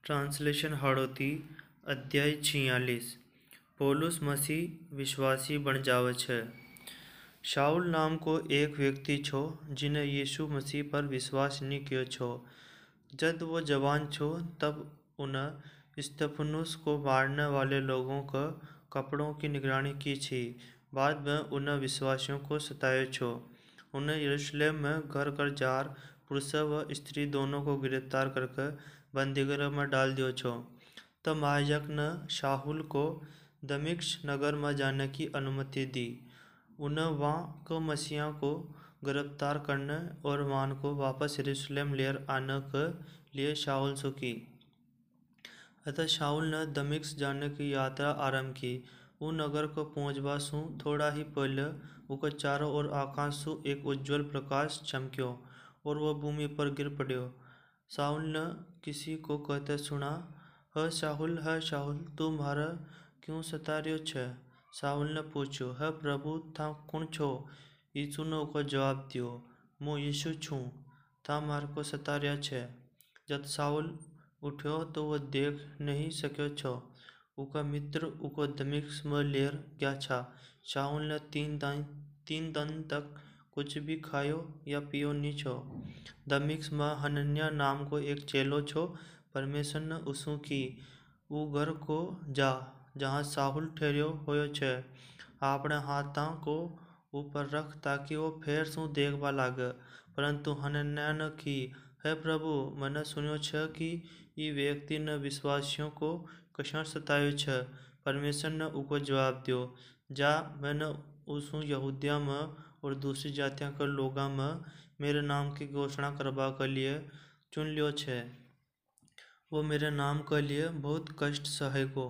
Translation Hadoti अध्याय 46 पौलुस मसीह विश्वासी बन जावे छे। शाऊल नाम को एक व्यक्ति छो जिने यीशु मसीह पर विश्वास नहीं कियो छो। जब वो जवान छो तब उन्हें स्तेफनुस को मारने वाले लोगों का कपड़ों की निगरानी की थी। बाद में उन्हें विश्वासियों को सतायो छो। उन्हें यरूशलेम में घर घर जार पुरुष व स्त्री दोनों को गिरफ्तार करके बंदीगृह में डाल दियो छो। तब महायाजक ने शाहुल को दमिश्क नगर में जाने की अनुमति दी। उन्हें वहाँ को मसीहा को गिरफ्तार करने और वहाँ को वापस यरूशलेम ले आने के लिए शाऊल से की। अतः शाऊल ने दमिश्क जाने की यात्रा आरंभ की। वो नगर को पहुंचवा सु थोड़ा ही पहले उसके चारों ओर आकाश से एक उज्जवल प्रकाश चमक्यो और वह भूमि पर गिर पड़ो। शाऊल ने किसी को कहते सुना, है शाऊल, तू मारे क्यों सता रह्यो छे? शाऊल ने पूछो, है प्रभु, था कौन छो? यीशु ने उसको जवाब दियो, मैं यीशु छूं, था मारे को सता रह्या छे। जब शाऊल उठ्यो तो वह देख नहीं सक्यो छो। उसका मित्र उसको दमिश्क में ले गया था। शाऊल ने तीन दिन तक कुछ भी खायो या पियो नहीं छो। दमिश्क में हनन्याह नाम को एक चेलो छो। परमेश्वर ने उसू की वो घर को जा जहाँ शाऊल ठहरियो होयो छे अपने हाथों को ऊपर रख ताकि वो फेर सु देखबा लागे। परंतु हनन्याह ने की, हे प्रभु, मैंने सुनियो छे कि ई व्यक्ति ने विश्वासियों को कशा सतायो छे। परमेश्वर ने उसको जवाब दियो, जा, मैंने उसू यहूदिया में और दूसरी जातियों के लोगों में मेरे नाम की घोषणा करवा के लिए चुन लियो छे। वो मेरे नाम के लिए बहुत कष्ट सहेगो।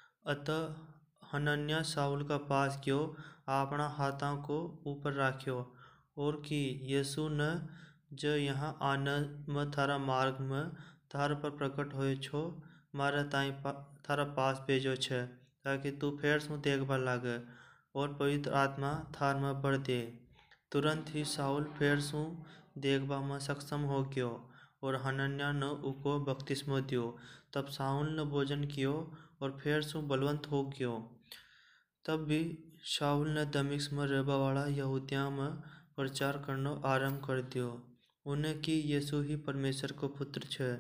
अतः हनन्याह शाऊल का पास गयो, अपना हाथों को ऊपर राख्यो और कि यीशु ने जो यहाँ आने में थारा मार्ग में थार पर प्रकट होयो छो मारे ताई थारा पास भेजो छे ताकि तू फेर सु देखबा लागे और पवित्र आत्मा थार में भर दे। तुरंत ही शाऊल फेर सु देखबा में सक्षम हो गयो और हनन्याह ने उसको बपतिस्मा दियो। तब शाऊल ने भोजन कियो और फेर सु बलवंत हो गयो। तब भी शाऊल ने दमिश्क में रहबा वाला यहूदिया में प्रचार करना आरंभ कर दियो उन्हें कि यीशु ही परमेश्वर को पुत्र छे।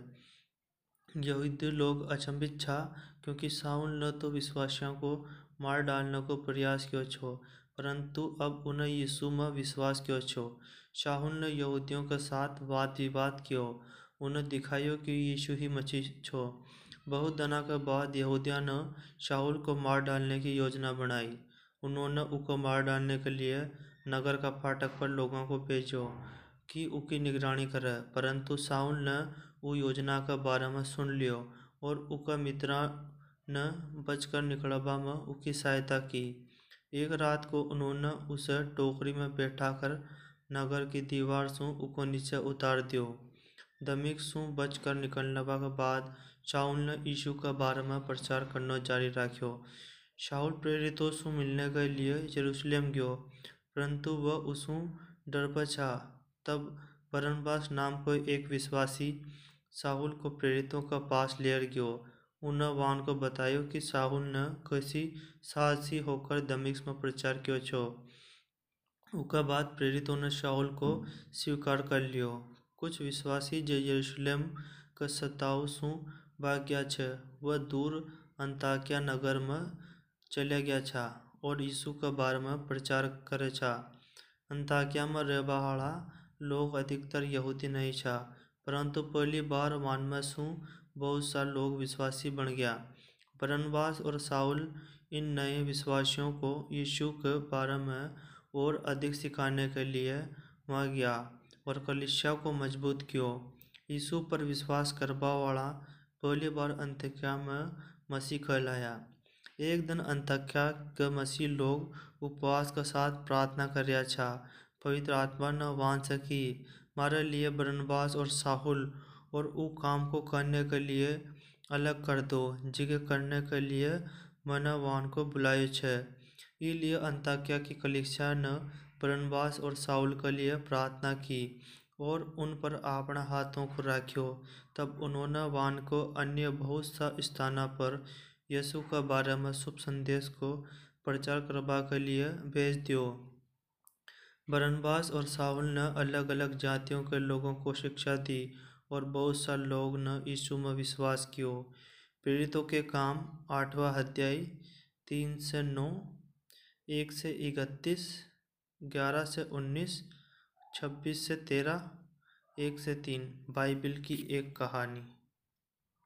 यहूदी लोग अचंभित था क्योंकि शाऊल ने तो विश्वासियों को मार डालने को प्रयास कियो छो, परंतु अब उन्हें यीशु में विश्वास कियो छो। शाऊल ने यहूदियों के साथ वाद विवाद कियो, उन्हें दिखायो कि यीशु ही मसीह छो। बहुत दिनों के बाद यहूदियों ने शाऊल को मार डालने की योजना बनाई। उन्होंने उसको मार डालने के लिए नगर का फाटक पर लोगों को भेजो कि उसकी निगरानी करे, परंतु शाऊल ने वो योजना के बारे में सुन लियो और उसके मित्रों ने बचकर निकलवा में उसकी सहायता की। एक रात को उन्होंने उसे टोकरी में बैठाकर नगर की दीवार से उसको नीचे उतार दियो। दमिश्क से बचकर निकलने के बाद शाऊल ने यीशु के बारे में प्रचार करना जारी रखियो। शाऊल प्रेरितों से मिलने के लिए यरूशलेम गयो, परंतु वह उसू डरता था। तब बरनबास नाम को एक विश्वासी शाऊल को प्रेरितों के पास ले गयो। उन्हें वहाँ को बतायो कि शाऊल ने कैसी साहसी होकर दमिश्क में प्रचार कियो छो। उसके बाद प्रेरितों ने शाऊल को स्वीकार कर लियो। कुछ विश्वासी जो यरूशलेम के सताव से भाग गया छे वह दूर अन्ताकिया नगर में चले गया छा और यीशु के बारे में प्रचार करे छा। अन्ताकिया में रहबा वाला लोग अधिकतर यहूदी नहीं छा, परंतु पहली बार वन में सु बहुत सा लोग विश्वासी बन गया। बरनबास और शाऊल इन नए विश्वासियों को यीशु के बारे में और अधिक सिखाने के लिए वहाँ गया और कलीसिया को मजबूत कियो। यीशु पर विश्वास करवा वाला पहली बार अन्ताकिया में मसीह कहलाया। एक दिन अन्ताकिया के मसीह लोग उपवास के साथ प्रार्थना कर छा। पवित्र आत्मा ने वहाँ से की, मारे लिए बरनबास और शाऊल और उ काम को करने के लिए अलग कर दो जिके करने के लिए मैंने वहाँ को बुलायो छे। इसलिए अन्ताकिया की कलीसिया ने बरनबास और शाऊल के लिए प्रार्थना की और उन पर अपना हाथों को राख्यो। तब उन्होंने वान को अन्य बहुत सा स्थानों पर यीशु का बारे में शुभ संदेश को प्रचार करवा के लिए भेज दियो। बरनबास और शाऊल ने अलग अलग जातियों के लोगों को शिक्षा दी और बहुत सा लोग ने यीशु में विश्वास कियो। प्रेरितों के काम 8वां अध्याय 3 से 9, 1 से 31, 11 से 19, 26 से 13, 1 से 3। बाइबिल की एक कहानी।